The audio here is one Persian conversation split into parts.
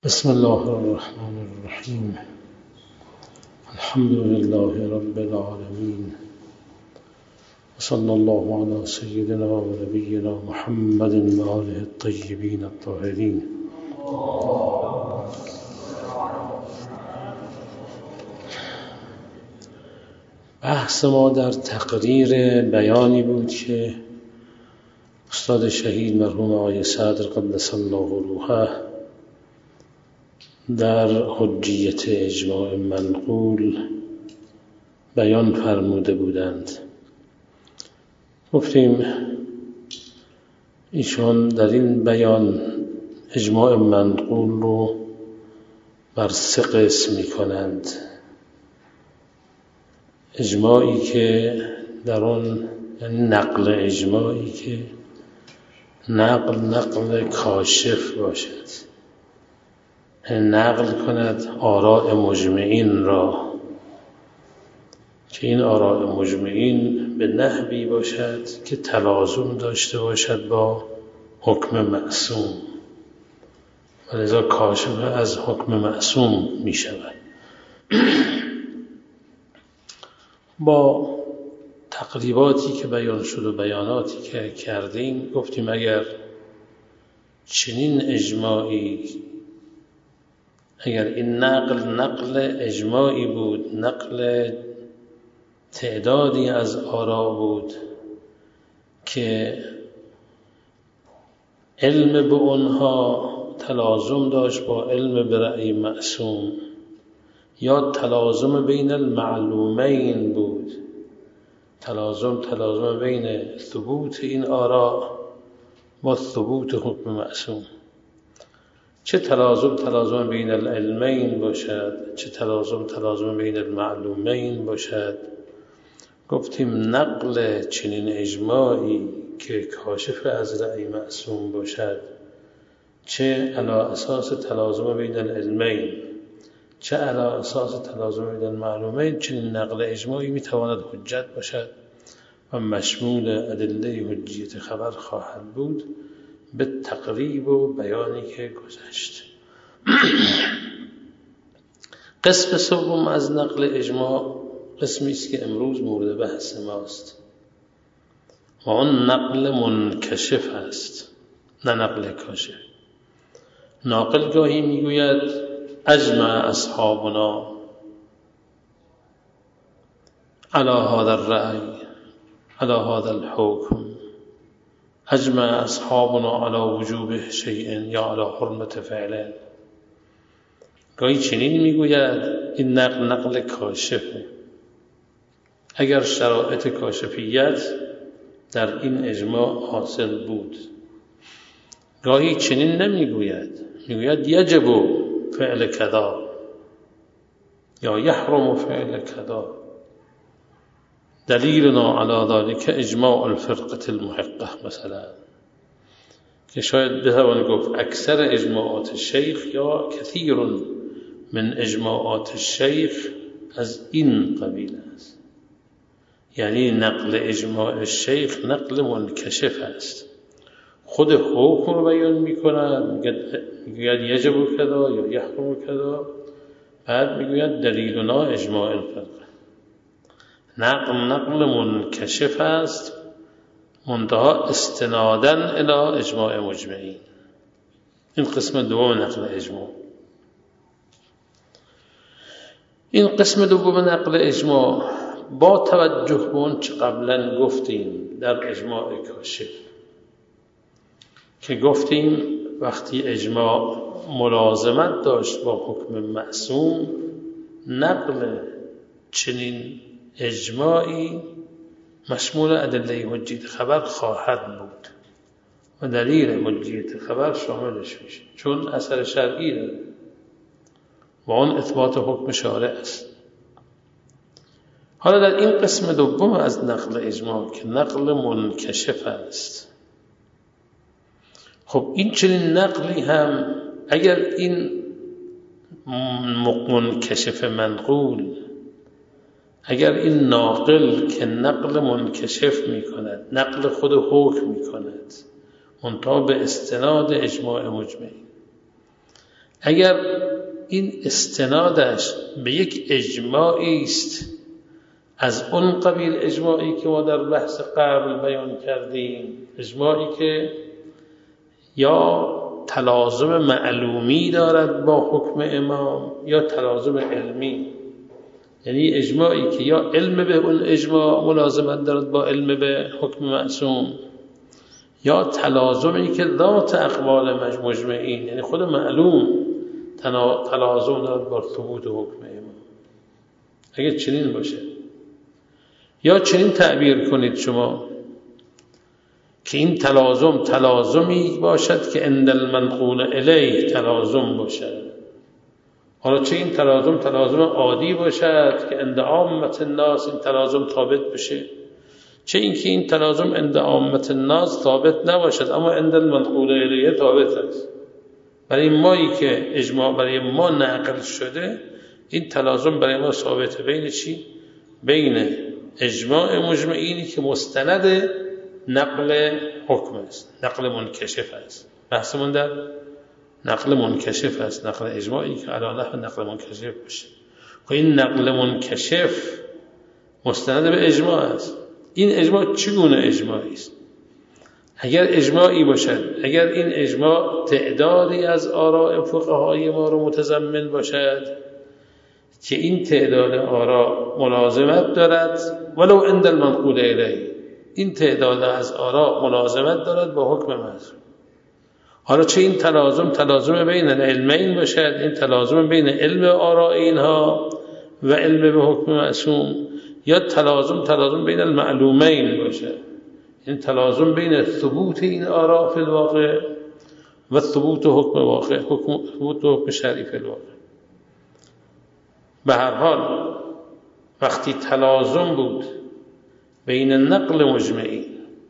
بسم الله الرحمن الرحیم. الحمد لله رب العالمین و صلی الله علی سیدنا و نبینا محمد و آله الطیبین الطاهرین. بحث ما در تقریر بیانی بود که استاد شهید مرحوم آقای صدر قدس الله روحه در حجیت اجماع منقول بیان فرموده بودند. گفتیم ایشان در این بیان اجماع منقول رو بر 3 قسم می کنند. اجماعی که در آن، یعنی نقل اجماعی که نقل کاشف باشد، نقل کند آراء مجمعین را، که این آراء مجمعین به نحوی باشد که تلازم داشته باشد با حکم معصوم، و لذا کاشف از حکم معصوم می شود. با تقریباتی که بیان شد و بیاناتی که کردیم گفتیم اگر چنین اجماعی، اگر این نقل اجماعی بود، نقل تعدادی از آراء بود که علم به اونها تلازم داشت با علم به رأی معصوم، یا تلازم بین المعلومین بود، تلازم بین ثبوت این آراء با ثبوت حکم معصوم، چه تلازم بین العلمین باشد، چه تلازم بین المعلومین باشد. گفتیم نقل چنین اجماعی که کاشف از رأی معصوم باشد، چه علی اساس تلازم بین العلمین، چه علی اساس تلازم بین المعلومین، چنین نقل اجماعی میتواند حجت باشد و مشمول ادله حجیت خبر خواهد بود، به تقریب و بیانی که گذشت. قسم سوم از نقل اجماع قسمی است که امروز مورد بحث ماست و آن نقل منکشف است، نه نقل کاشف. ناقل گاهی میگوید اجمع اصحابنا علی هذا الرأی علی هذا الحکم، اجمع اصحابنا علی وجوب شیء یا علی حرمت فعل. گاهی چنین میگوید این نقل کاشفه، اگر شرایط کاشفیت در این اجماع حاصل بود. گاهی چنین نمیگوید، میگوید یجب فعل کذا یا یحرم فعل کذا. دلیلنا علی ذلك اجماع الفرقه المحقه مثلا، که شاید بتوان گفت اکثر اجماعات الشیخ یا کثیر من اجماعات الشیخ از این قبیل است. یعنی نقل اجماع الشیخ نقل منکشف است، خود حکم رو بیان می‌کند، میگوید یجب کذا یا یحرم کذا، بعد میگوید دلیلنا اجماع الفرقه. نقل منکشف است، منتها استنادن الی اجماع مجمعین. این قسم دوم نقل اجماع. این قسم دوم نقل اجماع با توجه به اون چه قبلا گفتیم در اجماع کاشف، که گفتیم وقتی اجماع ملازمت داشت با حکم معصوم، نقل چنین اجماعی مشمول ادله حجیت خبر خواهد بود و دلیل حجیت خبر شاملش میشه، چون اثر شرعی داره و آن اثبات حکم شارع است. حالا در این قسم دوم از نقل اجماع که نقل منکشف است، خب این چنین نقلی هم اگر این منکشف منقول، اگر این ناقل که نقل منکشف می کند، نقل خود حکم می کند، منتها به استناد اجماع مجمعین، اگر این استنادش به یک اجماعی است از اون قبیل اجماعی که ما در بحث قبل بیان کردیم، اجماعی که یا تلازم معلومی دارد با حکم امام یا تلازم علمی، یعنی اجماعی که یا علم به اون اجماع ملازمت دارد با علم به حکم معصوم، یا تلازمی که ذات اقوال مجمعین، یعنی خود معلوم تلازم دارد با ثبوت حکم امام. اگر چنین باشه، یا چنین تعبیر کنید شما که این تلازمی باشد که عند المنقول الیه تلازم باشد. حالا چه این تلازم عادی باشد که عند عامة الناس این تلازم ثابت بشه، چه اینکه این تلازم عند عامة الناس ثابت نباشد اما عند المنقول الیه ثابت است. برای مایی که اجماع برای ما نقل شده، این تلازم برای ما ثابته. بین چی؟ بین اجماع مجمعینی که مستند نقل حکم است، نقل منکشف است. بحثمون در نقل منکشف است، نقل اجماعی که علی نحو نقل منکشف باشه. و این نقل منکشف مستند به اجماع است. این اجماع چگونه اجماعی است؟ اگر اجماعی باشد، اگر این اجماع تعدادی از آراء فقهای ما رو متضمن باشد که این تعداد آراء ملازمت دارد ولو عند المنقول الیه، این تعداد از آراء ملازمت دارد با حکم معصوم. حالا چه این تلازم بین العلمین باشد، این تلازم بین علم آراء اینها و علم به حکم معصوم، یا تلازم بین المعلومین باشد، این تلازم بین ثبوت این آراء فی الواقع و ثبوت حکم واقع، ثبوت حکم شرعی فی الواقع. به هر حال وقتی تلازم بود بین نقل مجمعین،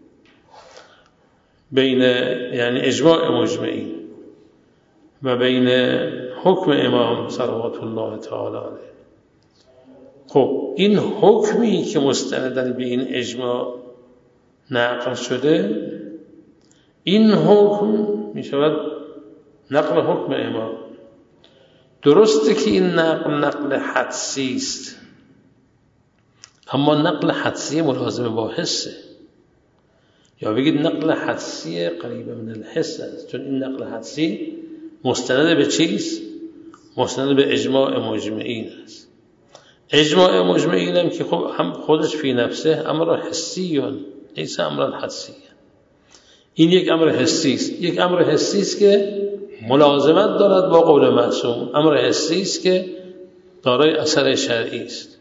بین یعنی اجماع مجمعین و بین حکم امام صلوات الله تعالی علیه، خب این حکمی که مستندن به این اجماع نقل شده، این حکم می شود نقل حکم امام. درسته که این نقل حدسی است، اما نقل حدسی ملازم با حسه، یا بگید نقل حدسی قریب من الحس است، چون این نقل حدسی مستند به چیست؟ مستند به اجماع مجمعین است. اجماع مجمعین هم که خب هم خودش فی نفسه امر حسی لیس امر حدسی، این یک امر حسی است، یک امر حسی است که ملازمت دارد با قول معصوم، امر حسی است که دارای اثر شرعی است.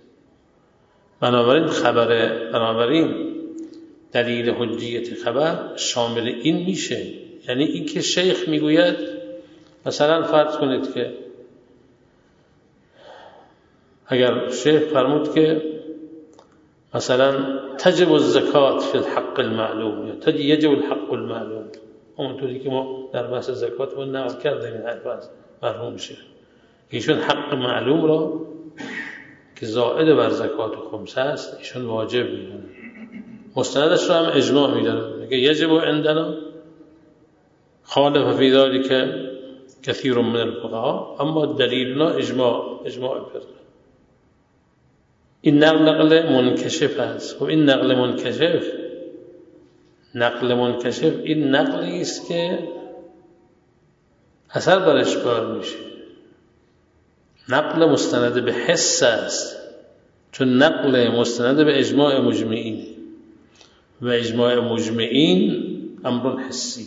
بنابراین دلیل حجیت خبر شامل این میشه، یعنی این که شیخ میگوید مثلا فرض کنید که اگر شیخ فرمود که مثلا تجب الزکات فی الحق المعلوم یا یجب الحق المعلوم، اونطوری که ما در بحث زکات ما نقل کردیم، این حرف از مرحوم شیخ، ایشون حق معلوم را که زائد بر زکات و خمسه است ایشون واجب میدونه، مستندش را هم اجماع میدونه، میگه یجب عندنا خالف فی ذلک کثیر من الفقهاء، اما دلیلنا اجماع فرقه. این نقل منکشف است. خب این نقل منکشف این نقلی است که اثر برش کار میشه. نقل مستند به حس است، چون نقل مستند به اجماع مجمعین و اجماع مجمعین امر حسی،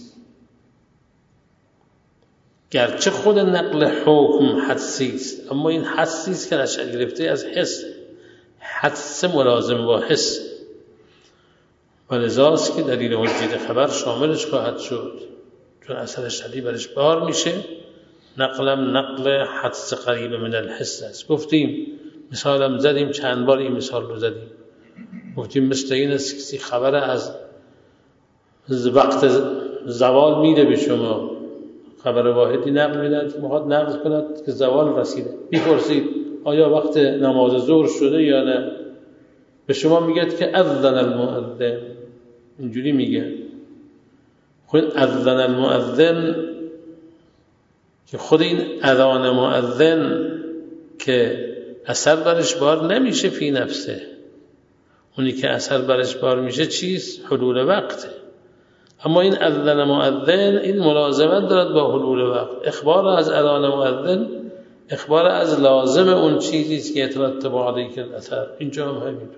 گرچه خود نقل حکم حدسی است، اما این حدسی است که نشأت گرفته از حدس ملازم با حس، و لذاست که دلیل حجیت خبر شاملش خواهد شد، چون اثر شدید برش بار میشه. نقلم نقل حدس قریب من الحس است. گفتیم مثالم زدیم، چند بار این مثال رو زدیم، گفتیم مثل این است کسی خبر از وقت زوال میده به شما، خبر واحدی نقل میدن که میخواد نقل کند که زوال رسیده، میپرسید آیا وقت نماز ظهر شده یا نه، به شما میگه که اذن المؤذن، اینجوری میگه. خود اذن المؤذن که خود این اذان مؤذن که اثر برش بار نمیشه فی نفسه، اونی که اثر برش بار میشه چیست؟ حلول وقته. اما این اذن مؤذن این ملازمت دارد با حلول وقت. اخبار از اذان مؤذن اخبار از لازم اون چیزی است که يترتب علیه الاثر. اینجا هم همینطور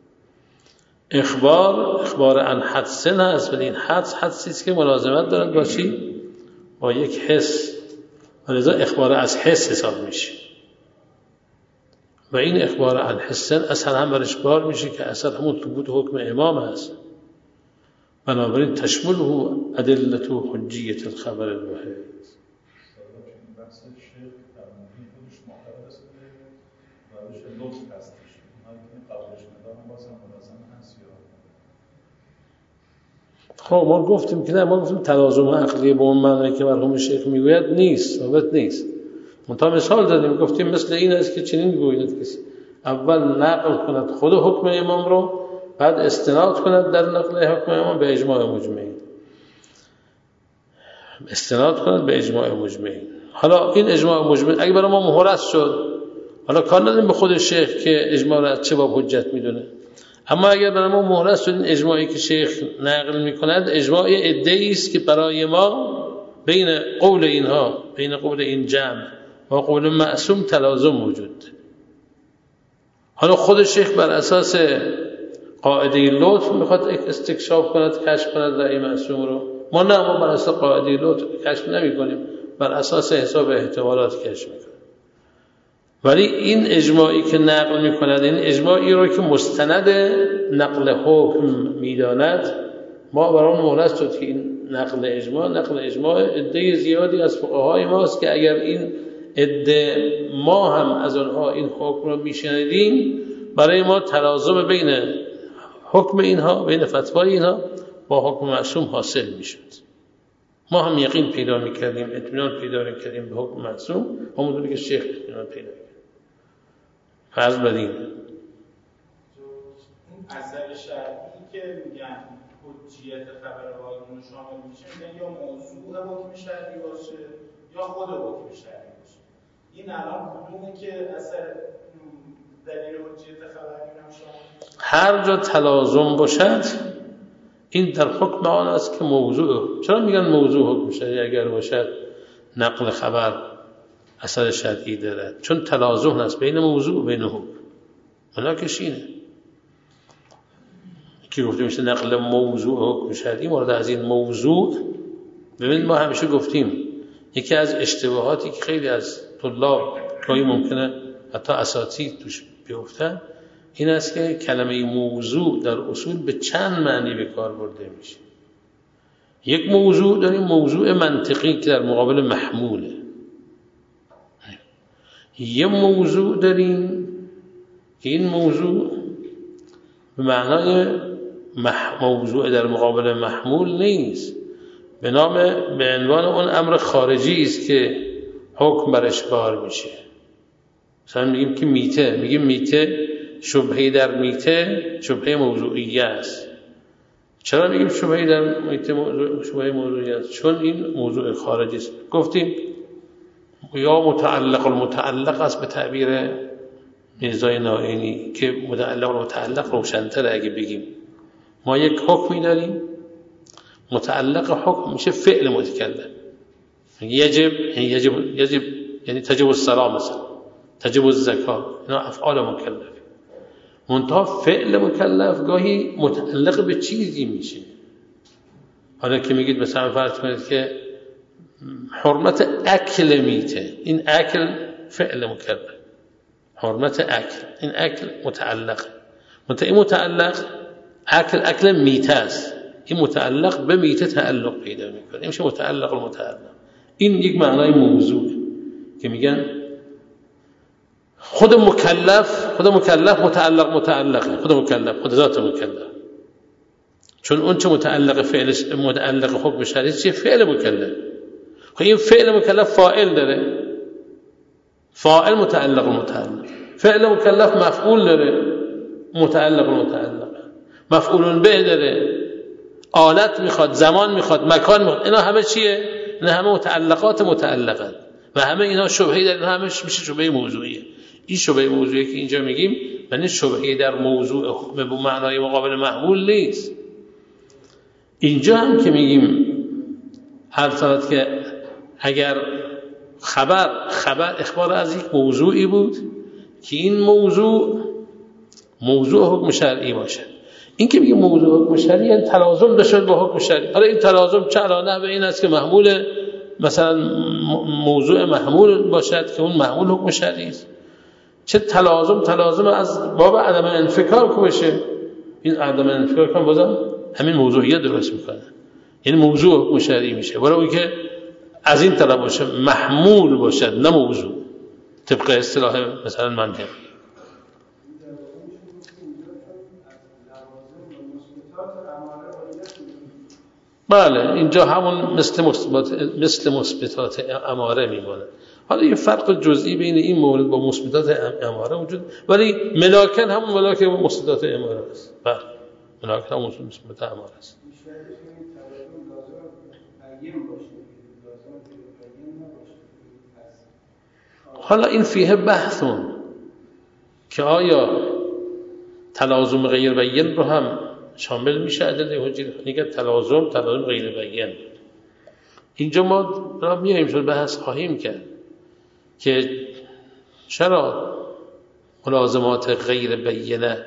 اخبار عن حدس هست، ولی این حدسی است که ملازمت دارد با چی؟ با یک حس، ولذا اخبار از حس حساب میشه و این اخبار عن حس اثر هم برش بار میشه که اثر همون ثبوت حکم امام هست. بنابراین تشمله ادله حجیت الخبر الواحد. خب ما گفتیم که نه، ما گفتیم تلازم عقلی به اون معنی که مرحوم شیخ میگوید نیست، ثابت نیست. منتها مثال دادیم، گفتیم مثل این است که چنین گوید کسی اول نقل کند خود حکم امام رو، بعد استناد کند در نقل حکم امام به اجماع مجمعین، استناد کند به اجماع مجمعین. حالا این اجماع مجمعین اگه برای ما مهرس شد، حالا کار نداریم به خود شیخ که اجماع را چه باب حجت میدونه، اما اگر برای ما مهرس شد این اجماعی که شیخ نقل میکند اجماع ادعی است که برای ما بین قول اینها، بین قول این جمع و قول معصوم تلازم موجود. حالا خود شیخ بر اساس قاعده لطف میخواد استکشاف کند، کشف کند رأی معصوم رو. ما نه، ما بر اساس قاعده لطف کشف نمی کنیم، بر اساس حساب احتمالات کشف میکنیم. ولی این اجماعی که نقل میکند، این اجماعی رو که مستند نقل حکم میداند، ما برای اون مهلت شد که این نقل اجماع عده زیادی از فقهای ماست که اگر این عده ما هم از آنها این حکم رو میشنیدیم، برای ما تلازم بین حکم اینها، بین فتوای اینها با حکم معصوم حاصل میشد. ما هم یقین پیدا میکردیم، اطمینان پیدا میکردیم به حکم معصوم، همونطوری که شیخ اطمینان پیدا کرد. فرض بر این اثر شرعی که میگن حجیت خبر واقعی شامل میشه، میگن یا موضوع حکم شرعی باشه یا خود حکم شرعی باشه. این الان کدومه که اثر دلیل حجیت خبری هم شامل میشه؟ هر جا تلازم باشد این در حکم آن است که موضوع. چرا میگن موضوع حکم شرعی اگر باشد نقل خبر اثر شرعی دارد؟ چون تلازم هست بین موضوع و بین حکم. مناکش اینه که گفتیم میشه نقل موضوع حکم شرعی. مورد از این موضوع، ببینید ما همیشه گفتیم یکی از اشتباهاتی که خیلی از طلاب گاهی ممکنه حتی اساتید توش بیفتن این است که کلمه موضوع در اصول به چند معنی به کار برده میشه. یک موضوع داریم موضوع منطقی که در مقابل محموله، یه موضوع داریم که این موضوع به معنای موضوع در مقابل محمول نیست، به عنوان اون امر خارجی است که حکم برش بار میشه. مثلا میگیم که میته شبهه در میته شبهه موضوعیه است. چرا میگیم شبهه در میته شبهه موضوعیه است؟ چون این موضوع خارجی است. گفتیم یا متعلق است به تعبیر میرزای نائینی که متعلق روشن‌تر. اگه بگیم ما یک حکمی داریم، متعلق حکم میشه فعل متکلم. یجب یعنی تجب الصلاة مثلا، تجب الزکات، اینا افعال مکلف. منتها فعل مکلف گاهی متعلق به چیزی میشه. حالا که میگید مثلا فرض کنید که حرمت اکل میته، این اکل فعل مکلف، حرمت اکل، این اکل متعلق. این متعلق اکل میته است، این متعلق به میته تعلق پیدا میکنه، این میشه متعلق المتعلق. این یک معنای موضوع که میگن خود مکلف متعلقه، خود ذات مکلف، چون اون چه متعلق حکم شرعی چه فعل مکلف. خب این فعل مکلف فاعل داره، فاعل متعلق، فعل مکلف مفعول داره، متعلق، مفعول به داره، آلت میخواد، زمان میخواد، مکان میخواد. اینا همه چیه؟ اینا همه متعلقات متعلقن. و همه اینا شبهه در همش میشه شبهه موضوعیه. این شبهه موضوعی که اینجا میگیم یعنی شبهه در موضوع حکم به معنای مقابل محمول نیست. اینجا هم که میگیم هر صورت که اگر خبر اخبار از یک موضوعی بود که این موضوع حکم شرعی باشه، این که میگه موضوع حکم شرعی یعنی تلازم داشته با حکم شرعی. حالا این تلازم چه علانه به این است که محمول مثلا موضوع محمول باشد که اون محمول حکم شرعی است، چه تلازم از باب عدم انفکاک باشه. این عدم انفکاک هم بازم همین موضوعیت درست میکنه، یعنی موضوع حکم شرعی میشه برای اون که از این طرف باشه محمول باشد نه موضوع طبق اصطلاح مثلا منطق. بله اینجا همون مثل مثبتات اماره میمونه. حالا یه فرق جزئی بین این مورد با مثبتات اماره وجود، ولی ملاکن همون ملاک مثبتات اماره است. بله ملاکن همون مثبتات اماره است. حالا این فیه بحثون که آیا تلازم غیر بیان رو هم شامل میشه ادله حجی؟ میگه تلازم غیر بیان. اینجا ما را میایم شد بحث خواهیم کرد که چرا ملازمات غیر بیانه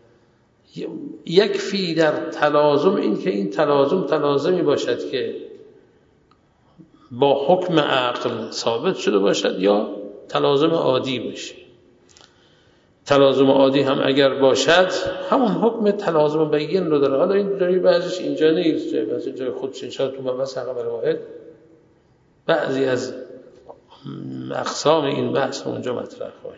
یکفی در تلازم این که این تلازمی باشد که با حکم عقل ثابت شده باشد یا تلازم عادی باشه. تلازم عادی هم اگر باشد همون حکم تلازم بیان رو داره. حالا این جایی بعضیش اینجا نیست، بعضی جای خودش انشاءالله تو مبحث عقل واحد بعضی از اقسام این بحث رو اونجا مطرح خواهیم.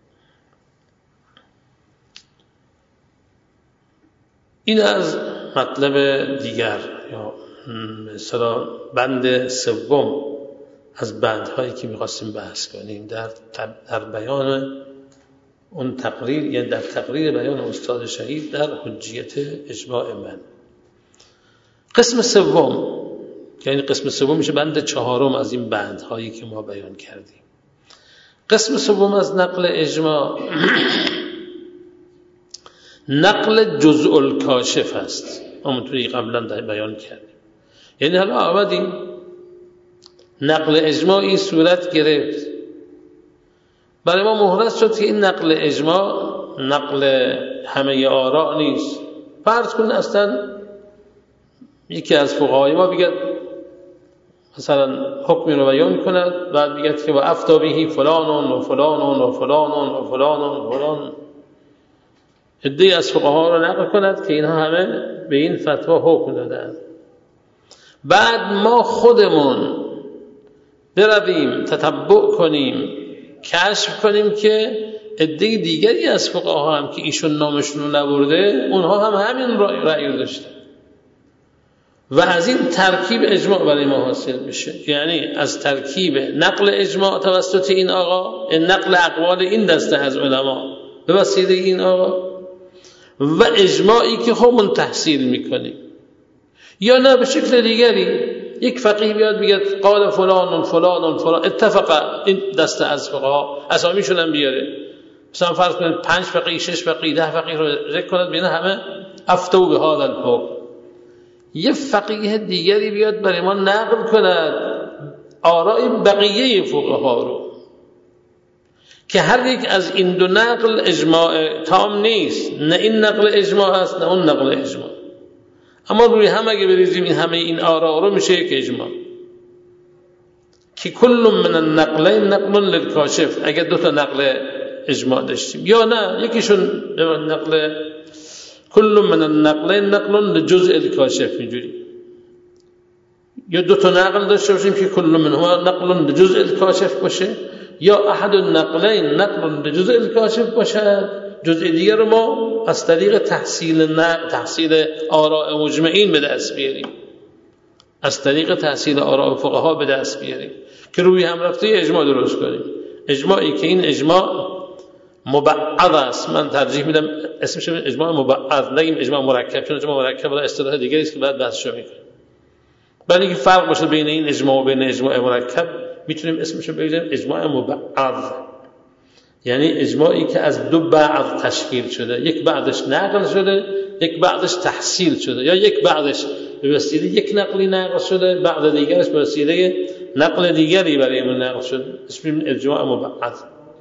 این از مطلب دیگر یا مثلا بند سوم از بندهایی که می‌خواستیم بحث کنیم در بیان اون تقریر، یا در تقریر بیان استاد شهید در حجیت اجماع من. قسم سوم، یعنی قسم سوم میشه بند چهارم از این بندهایی که ما بیان کردیم. قسم سوم از نقل اجماع نقل جزء الکاشف است. همونطوری قبلا بیان کردیم. یعنی حالا آمدیم نقل اجماعی صورت گرفت، برای ما مهرس شد که این نقل اجماع نقل همه آراء نیست. فرض کن اصلا یکی از فقهای ما بگه مثلا حکمی رو بیان کند، بعد بگه که و افتا بهی فلان و فلان و فلان و فلان و فلان، عده‌ای از فقها رو نقل کند که اینها همه به این فتوا حکم دادند. بعد ما خودمون برویم تتبع کنیم، کشف کنیم که عده دیگری از فقها هم که ایشون نامشون رو نبرده اونها هم همین رأی رو داشتن و از این ترکیب اجماع برای ما حاصل بشه. یعنی از ترکیب نقل اجماع توسط این آقا، نقل اقوال این دسته از علما به وسیله این آقا و اجماعی که خودمون تحصیل میکنیم، یا نه به شکل دیگری یک فقیه بیاد بگه قال فلان و فلان و فلان اتفق، این دسته از فقها اسامیشون هم بیاره، مثلا فرض کنید 5 فقیه 6 فقیه 10 فقیه رو ذکر کند بین همه افتو به هذا الحکم. یه فقیه دیگری بیاد برای ما نقل کند آراء بقیه فقها رو که هر یک از این دو نقل اجماع تام نیست، نه این نقل اجماع است نه اون نقل اجماع، اما روی هم اگه بریزیم این همه این آراء رو میشه یک اجماع که کل من النقلین نقل للکاشف. اگه 2 تا نقل اجماع داشتیم، یا نه یکیشون نقل کل من النقلین نقل لجزء الکاشف، اینجوری، یا 2 تا نقل داشته باشیم که کل منهما نقل لجزء الکاشف باشه، یا احد النقلین نقل لجزء الکاشف باشه، جزء دیگر رو ما از طریق تحصیل آراء مجمعین به دست بیاریم، از طریق تحصیل آراء فقها به دست بیاریم که روی هم رفته اجماع درست کنیم. اجماعی که این اجماع مبعض است، من ترجیح میدم اسمش اجماع مبعض نگیم اجماع مرکب، چون اجماع مرکب برای اصطلاح دیگری است که بعد بحثش میکنیم، ولی که فرق باشه بین این اجماع و بین اجماع مرکب. میتونیم اسمشو بگذاریم اجماع مبعض، یعنی اجماعی که از دو بعض تشکیل شده، یک بعضش نقل شده، یک بعضش تحصیل شده، یا یک بعضش به وسیله یک نقلی نقل شده، بعض دیگرش به وسیله نقل دیگری برای من نقل شده، اسمش اجماع مبعض.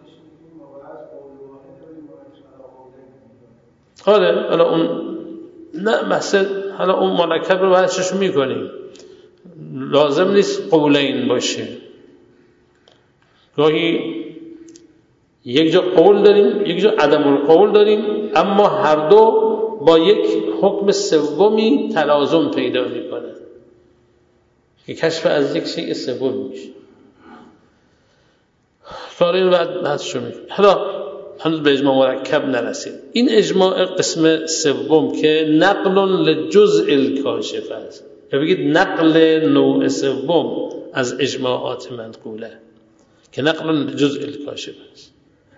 حالا اون نه مثلا حالا اون مرکب رو بحثش میکنیم، لازم نیست قولین باشه، گاهی یک جا قول داریم یک جا عدم القول داریم، اما هر دو با یک حکم سومی تلازم پیدا میکنه که کشف از یک شیء سوم میشه. کار این بعد بحثشو میکنیم. حالا هنوز به اجماع مرکب نرسید. این اجماع قسم سوم که نقل لجزء الکاشف است، یا بگید نقل نوع سوم از اجماعات منقوله که نقل لجزء الکاشف است.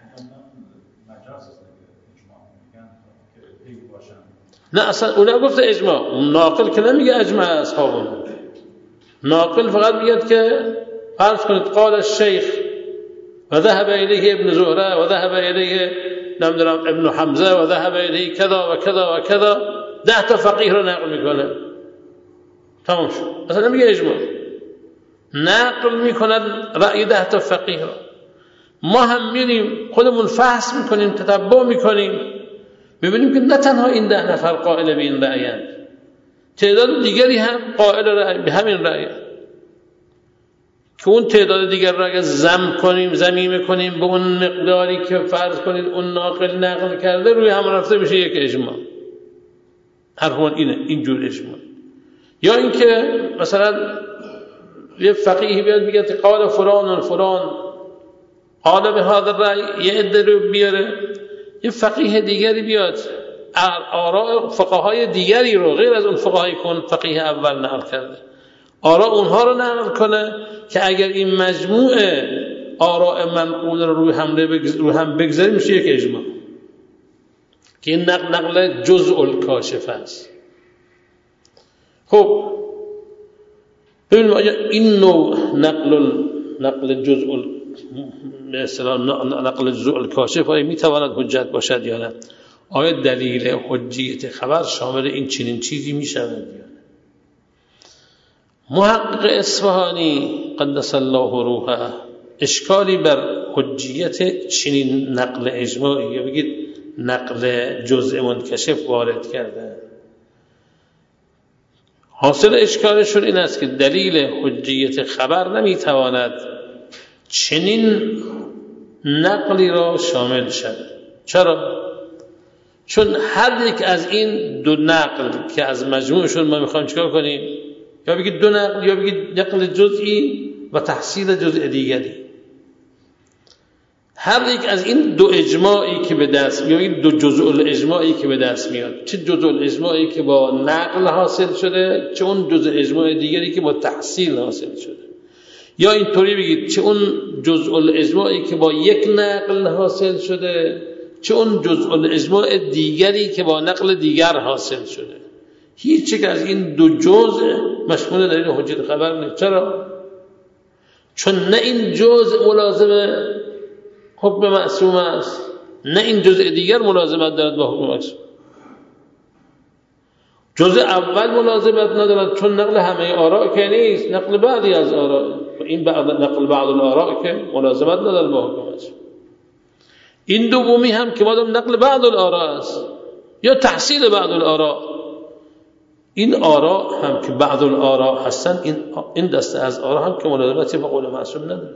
نه اصلا اون گفت اجماع، اون ناقل که نمیگه اجماع اصحابون، ناقل فقط میگه که فرض کنید قال الشیخ و ذهب الیه ابن زهره و ذهب الیه نمیدونم ابن حمزه و ذهب الیه کذا و کذا و کذا، 10 تا فقیه رو نقل میکنه، تمام شد. اصلا نمیگه اجماع، نقل میکنن رأی 10 تا فقیه رو. ما هم میریم خودمون فحص میکنیم، تتبع میکنیم، میبینیم که نه تنها این 10 نفر قائل به این رأیند، تعداد دیگری هم قائل به همین رأی، که اون تعداد دیگر را اگر ضمیمه کنیم به اون مقداری که فرض کنید اون ناقل نقل کرده، روی هم رفته بشه یک اجماع. حرفمون اینه، اینجور اجماع. یا اینکه مثلا یه فقیه بیاد بگه قال فلان قال به هذا الرأی، یه عده رو بیاره، یه فقیه دیگری بیاد آراء فقهای دیگری رو غیر از اون فقهایی که فقیه اول نقل کرده، آراء اونها رو نقل کنه، که اگر این مجموع آراء منقول رو روی هم بگذاریم میشه یک اجماع، که این نقل جزء الکاشف است. خب ببینیم آیا این نوع نقل جزء نقل جزء الکاشف آیا میتواند حجت باشد یا نه؟ آیا دلیل حجیت خبر شامل این چنین چیزی میشود یا نه؟ محقق اصفهانی قدس الله روحه اشکالی بر حجیت چنین نقل اجماعی یا بگید نقل جزء منکشف وارد کرده. حاصل اشکالشون این است که دلیل حجیت خبر نمیتواند چنین نقلی را شامل شود. چرا؟ چون هر یک از این دو نقل که از مجموعشون ما میخوایم چیکار کنیم، یا بگید دو نقل یا بگید نقل جزئی و تحصیل جزء دیگری، هر یک از این دو اجماعی که به دست میاد، یا دو جزء الاجماعی که به دست میاد، چه جزء الاجماعی که با نقل حاصل شده، چه اون جزء اجماع دیگری که با تحصیل حاصل شده، یا اینطوری بگید چه اون جزء الاجماعی که با یک نقل حاصل شده، چه اون جزء الاجماع دیگری که با نقل دیگر حاصل شده، هیچ یک از این دو جزء مشمول دلیل حجیت خبر نیست. چرا؟ چون نه این جزء ملازم حکم معصوم است، نه این جزء دیگر ملازمت دارد با حکم معصوم. جزء اول ملازمت ندارد چون نقل همه آراء که نیست، نقل بعضی از آراء، این نقل بعض الاراء که ملازمت ندارد با حکم معصوم. این دومی هم که مادام نقل بعض الاراء است یا تحصیل بعض الاراء، این آراء هم که بعض الاراء هستن، این دسته از آراء هم که ملازمتی با قول معصوم نداره.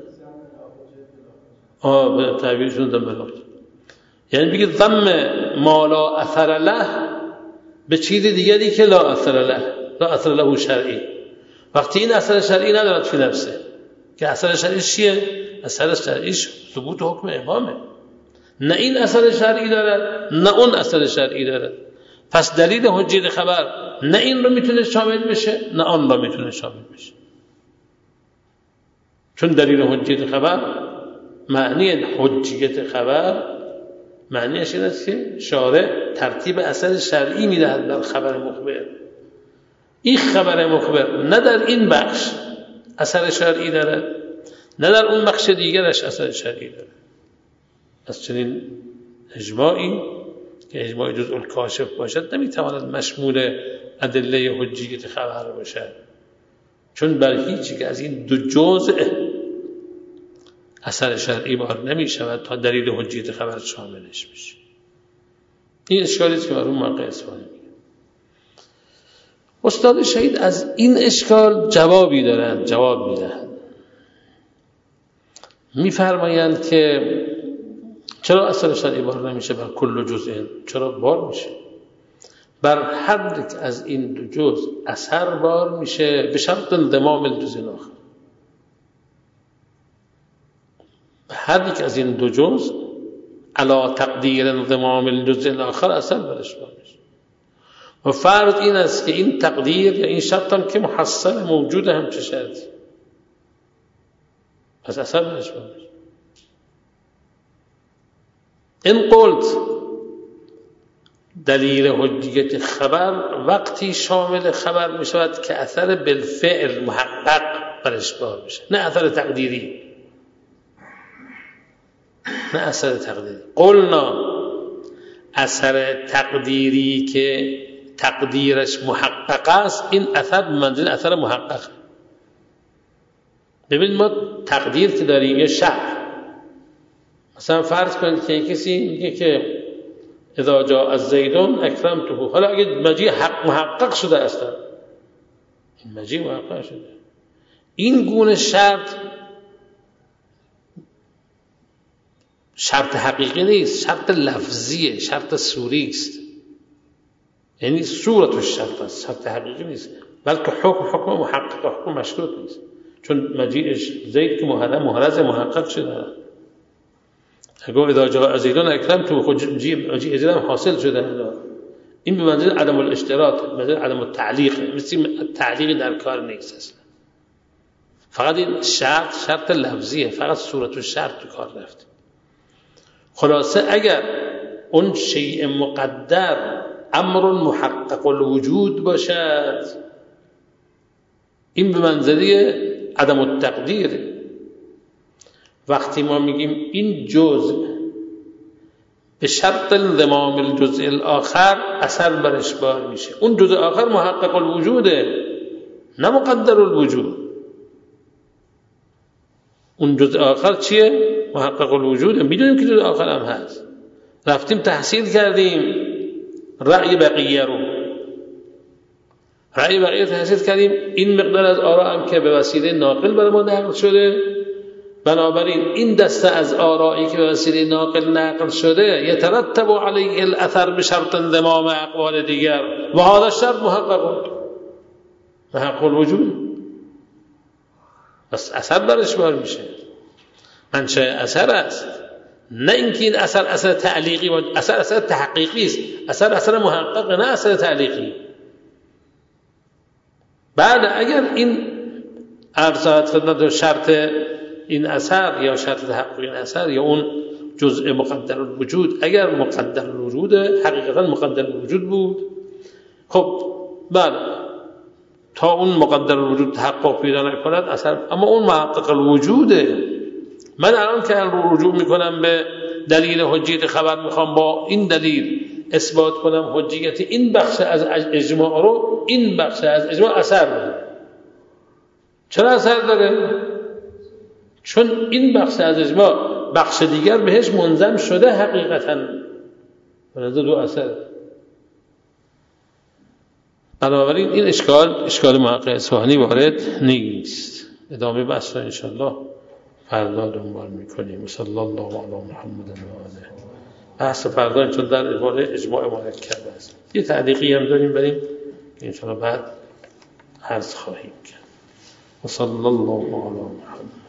به تعبیرشون دنبالات، یعنی بگید ضم ما لا اثر له به چیز دیگری که لا اثر له شرعی، وقتی این اثر شرعی ندارد فی نفسه، که اثر شرعیش چیه؟ اثر شرعیش ثبوت حکم امامه، نه این اثر شرعی دارد نه اون اثر شرعی دارد. پس دلیل حجیت خبر نه این رو میتونه شامل بشه نه آن رو میتونه شامل بشه، چون دلیل حجیت خبر معنی حجیت خبر معنیش این است که شارع ترتیب اثر شرعی میدهد در خبر مخبر. این خبر مخبر نه در این بخش اثر شرعی دارد نه در اون بخش دیگرش اثر شرعی داره. از چنین اجماعی که اجماع جزء الکاشف باشد نمیتواند مشمول ادله حجیت خبر باشد، چون بر هیچی که از این دو جزء اثر شرعی بار نمی شود تا دلیل حجیت خبر شاملش بشه. این اشکالی است که مرحوم موقع اصفهانی میگه. استاد شهید از این اشکال جوابی دارند، جواب میدهند. میفرمایند که چرا اثر شرعی بار نمیشه بر کل جزء؟ چرا بار میشه؟ بر هر یک از این دو جزء اثر بار میشه به شرط انضمام الجزء الاخر. هر یک از این دو جزء علی تقدیر انضمام الجزء الاخر اثر برش بار میشه. و فرض این است که این تقدیر یا این شرط هم که محصل موجود هم چه شرطی، پس اثر برش بار میشه. این قلت دلیل حجیت خبر وقتی شامل خبر می شود که اثر بالفعل محقق برش بار میشه، نه اثر تقدیری، نه اثر تقدیری. قلنا اثر تقدیری که تقدیرش محقق است، این اثر به منزله اثر محقق. ببین ما تقدیر که داریم یه شرط، مثلا فرض کنید که کسی میگه که اذا جاء الزید اکرمته، حالا اگه مجیء حق محقق شده اصلا، این مجیء محقق شده، این گونه شرط حقیقی نیست، شرط لفظیه، شرط سوری است، یعنی صورت الشرط است، شرط حقیقی نیست، بلکه حکم محقق، حکم مشروط نیست، چون مجیءش زید که محرز محقق شده. اگه اذا جاء زید اکرمته خود مجیء زید هم حاصل شده، این به منزله عدم الاشتراط، به منزله عدم التعلیق، مثل تعلیق در کار نیست اصلا. فقط این شرط لفظیه، فقط صورت الشرط تو کار رفته. خلاصه اگر اون شیء مقدر امر محقق الوجود باشد، این به منزله عدم التقدیر. وقتی ما میگیم این جزء به شرط انضمام الجزء الاخر اثر برش بار میشه، اون جزء آخر محقق الوجوده نه مقدر الوجود. اون جزء آخر چیه؟ محقق الوجوده. میدونیم که جزء آخر هم هست، رفتیم تحصیل کردیم رأی بقیه تحصیل کردیم، این مقدار از آراء هم که به وسیله ناقل برای ما نقل شده، بنابراین این دسته از آرائی که به وسیله ناقل نقل شده یترتب علیه الاثر بشرط انضمام اقوال دیگر و هذا الشرط محقق الوجود، بس اثر برش بار میشه. منشأ اثر است، نه اینکه این اثر تعلیقی و اثر تحقیقی است، اثر محقق، نه اثر تعلیقی. بعد اگر این ارزاد خدمت شرط این اثر یا شرط تحقق این اثر یا اون جزء مقدر الوجود اگر مقدر الوجود حقیقتا مقدر الوجود بود، خب بله تا اون مقدر الوجود تحقق پیدا نکند اثر، اما اون محقق الوجوده. من الان که رجوع میکنم به دلیل حجیت خبر، میخوام با این دلیل اثبات کنم حجیت این بخش از اجماع رو، این بخش از اجماع اثر داره. چرا اثر داره؟ چون این بخش از اجماع بخش دیگر بهش منضم شده حقیقتا، برای دو اثر. بنابراین این اشکال محقق اصفهانی وارد نیست. ادامه بحث رو انشاءالله فردا دنبال میکنیم. صلی الله علی محمد و آله. بحث فردا چون در اباره اجماع مرکب است. یه تعلیقی هم داریم بریم که انشاءالله بعد عرض خواهیم کرد. و صلی الله علی محمد.